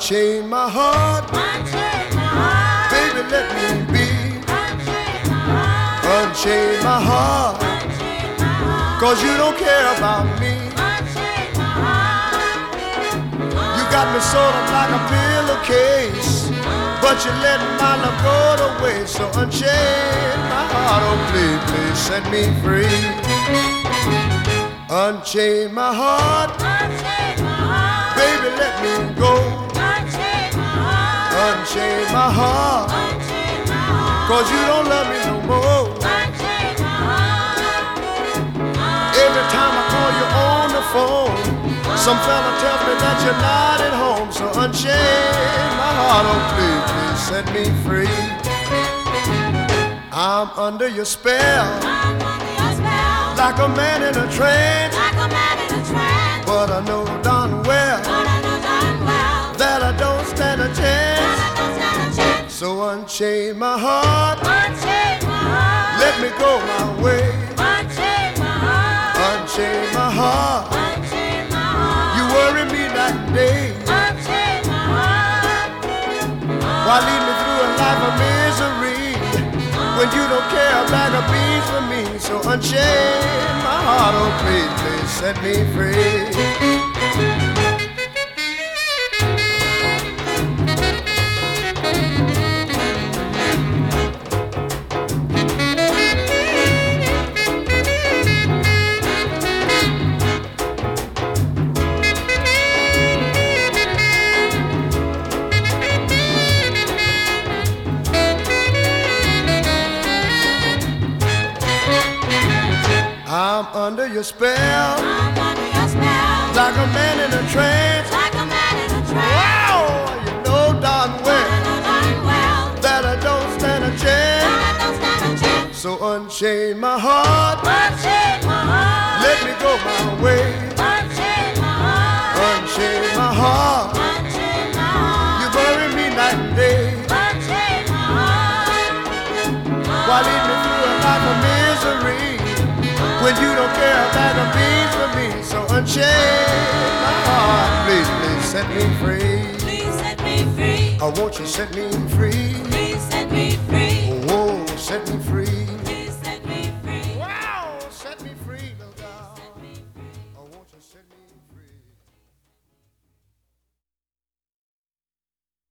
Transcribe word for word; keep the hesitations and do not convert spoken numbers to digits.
Unchain my heart, unchain my heart, baby, let me be. unchain my heart, Unchain my heart, unchain my heart, cause you don't care about me. unchain my heart. You got me sort of like a pillowcase, but you let my love go to waste. So unchain my heart, oh please, please set me free. Unchain my heart, Unchain my heart, baby, let me go. unchain my heart, Unchain my heart, unchain my heart, cause you don't love me no more. unchain my heart. Every time I call you on the phone, some fella tells me that you're not at home. So unchain my heart, oh please, please set me free. I'm under your spell, I'm under your spell, like a man in a trance. like a man in a trance. But I know darn well But I know darn well that I don't stand a that chance. I don't stand a chance. So unchain my heart, Unchain my heart, let me go my way. unchain my heart, Unchain my heart, unchain my heart, you worry me night and day. unchain my heart. Why lead me through a life of misery when you don't care a bag of beans for me? So unchain my heart, oh please, please set me free. I'm under your spell, I'm under your spell, like a man in a trance. like a man in a trance. Wow, you know darn But I well know darn well that I don't stand a chance. that I don't stand a chance. So unchain my heart, Unchain my heart, let me go my way. unchain my heart, Unchain my heart, unchain my heart, you bury me night and day. unchain my heart. Why lead me through a life of misery when you don't care a bag of beans for me? So unchain my heart, please, please set me free. Please set me free. Oh, won't you set me free?